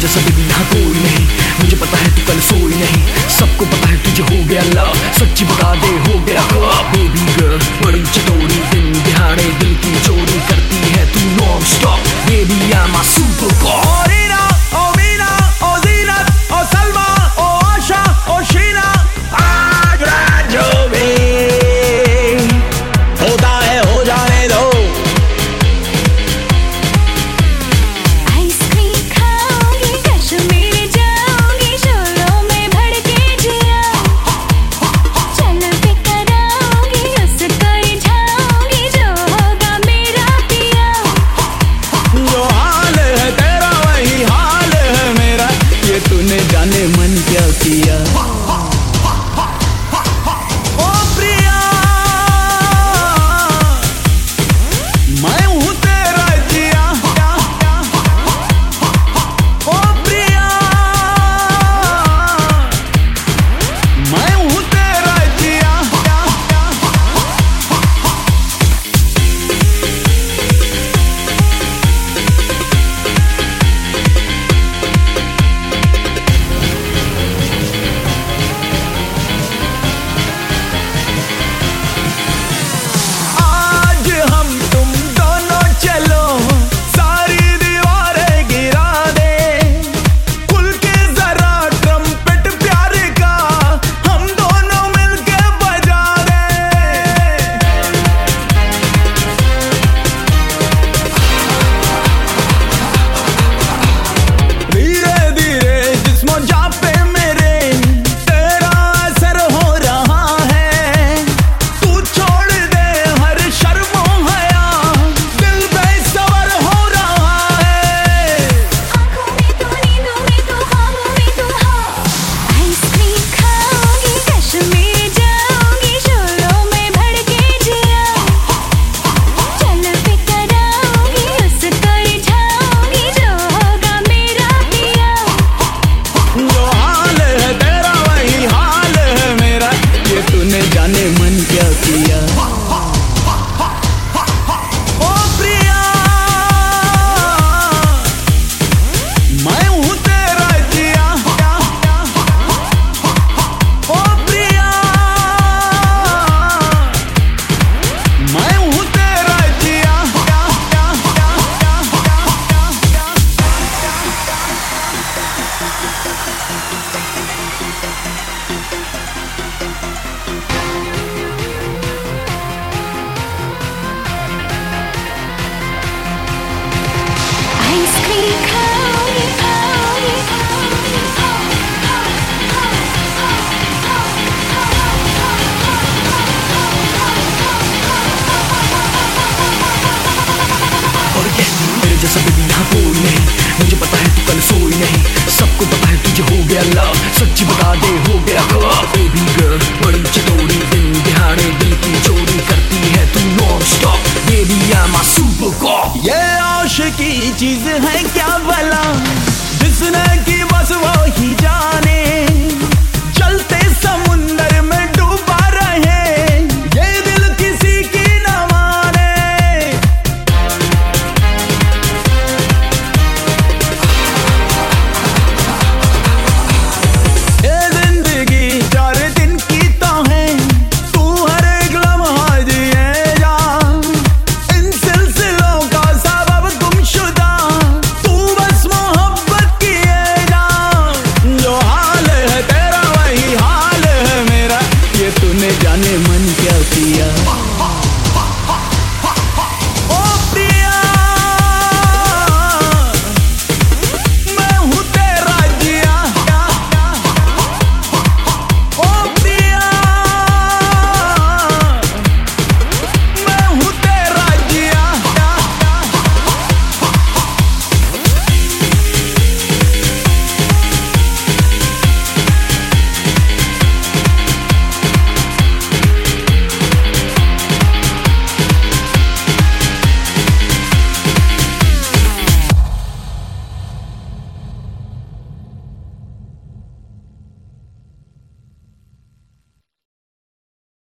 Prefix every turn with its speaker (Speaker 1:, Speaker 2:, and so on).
Speaker 1: जैसा बेबी यहाँ कोई नहीं। मुझे पता है तू कल सोई नहीं, सबको पता है तुझे हो गया लव। सच्ची बता दे हो गया बेबी गर्ल, बड़ी चटोरी, दिन दिहाड़े दिल की चोरी करती है तू non stop. Baby I am a super god.
Speaker 2: जाने मन क्या किया। ओ प्रिया मैं हूँ तेरा जिया। ओ प्रिया मैं हूँ तेरा जिया। जाने मन क्या किया। ओ प्रिया मैं हूँ तेरा जिया। ओ प्रिया मैं हूँ तेरा जिया।
Speaker 1: मेरे जैसा बेबी यहाँ कोई नहीं। मुझे पता है तू कल सोई नहीं, सबको पता है तुझे हो गया लव। सच्ची बता दे हो गया बेबी गर्ल, बड़ी चटोरी, दिन दिहाड़े दिल की चोरी करती है तू non stop. Baby I am a super god.
Speaker 2: ये आशिकी चीज है क्या भला, जिसने की बस वो ही जाने।